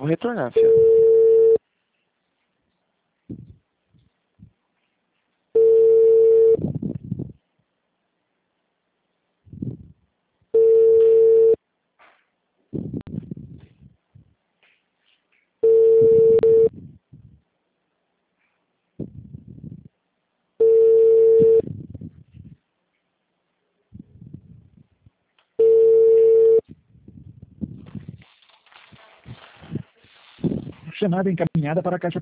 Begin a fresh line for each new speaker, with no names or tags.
vou retornar, filho.
Chamada encaminhada para a caixa